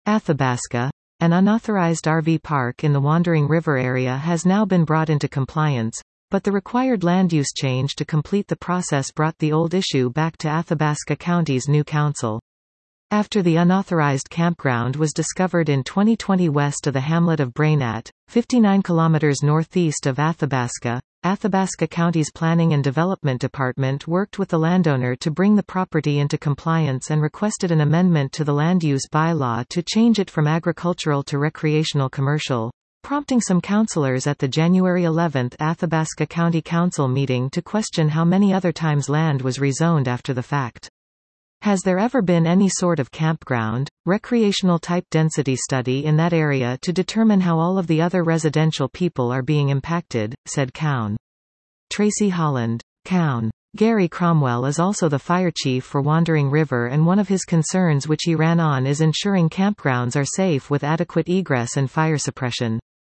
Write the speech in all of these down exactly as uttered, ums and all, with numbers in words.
Athabasca, an unauthorized R V park in the Wandering River area, has now been brought into compliance, but the required land use change to complete the process brought the old issue back to Athabasca County's new council. After the unauthorized campground was discovered in twenty twenty west of the hamlet of Brainat, fifty-nine kilometers northeast of Athabasca, Athabasca County's Planning and Development Department worked with the landowner to bring the property into compliance and requested an amendment to the land use bylaw to change it from agricultural to recreational commercial, prompting some councilors at the January eleventh Athabasca County Council meeting to question how many other times land was rezoned after the fact. Has there ever been any sort of campground, recreational type density study in that area to determine how all of the other residential people are being impacted, said Cown. Tracy Holland. Cown. Gary Cromwell is also the fire chief for Wandering River, and one of his concerns which he ran on is ensuring campgrounds are safe with adequate egress and fire suppression.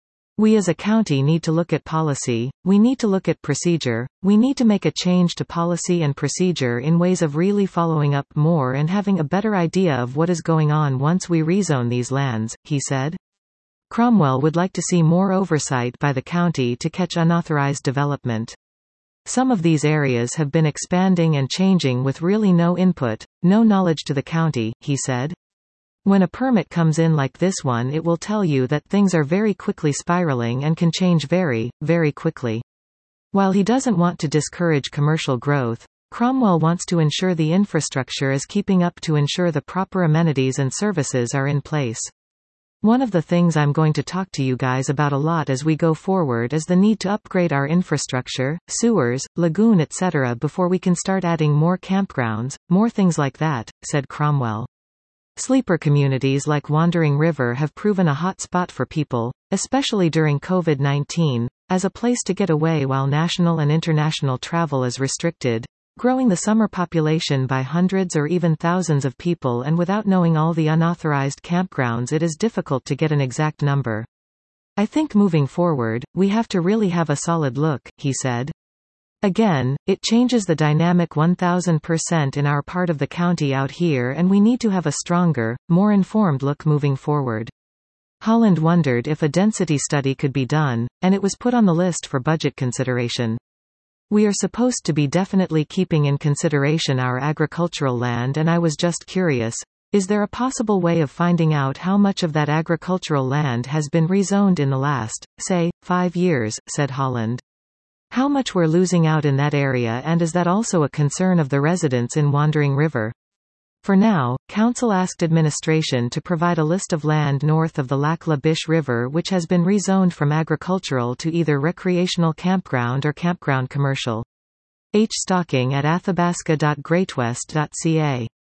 We as a county need to look at policy, we need to look at procedure, we need to make a change to policy and procedure in ways of really following up more and having a better idea of what is going on once we rezone these lands, he said. Cromwell would like to see more oversight by the county to catch unauthorized development. Some of these areas have been expanding and changing with really no input, no knowledge to the county, he said. When a permit comes in like this one, it will tell you that things are very quickly spiraling and can change very, very quickly. While he doesn't want to discourage commercial growth, Cromwell wants to ensure the infrastructure is keeping up to ensure the proper amenities and services are in place. One of the things I'm going to talk to you guys about a lot as we go forward is the need to upgrade our infrastructure, sewers, lagoon et cetera before we can start adding more campgrounds, more things like that, said Cromwell. Sleeper communities like Wandering River have proven a hot spot for people, especially during COVID nineteen, as a place to get away while national and international travel is restricted, growing the summer population by hundreds or even thousands of people, and without knowing all the unauthorized campgrounds it is difficult to get an exact number. I think moving forward, we have to really have a solid look, he said. Again, it changes the dynamic one thousand percent in our part of the county out here, and we need to have a stronger, more informed look moving forward. Holland wondered if a density study could be done, and it was put on the list for budget consideration. We are supposed to be definitely keeping in consideration our agricultural land, and I was just curious, is there a possible way of finding out how much of that agricultural land has been rezoned in the last, say, five years, said Holland. How much we're losing out in that area, and is that also a concern of the residents in Wandering River? For now, Council asked administration to provide a list of land north of the Lac La Biche River which has been rezoned from agricultural to either recreational campground or campground commercial. H. Stocking at athabasca dot greatwest dot c a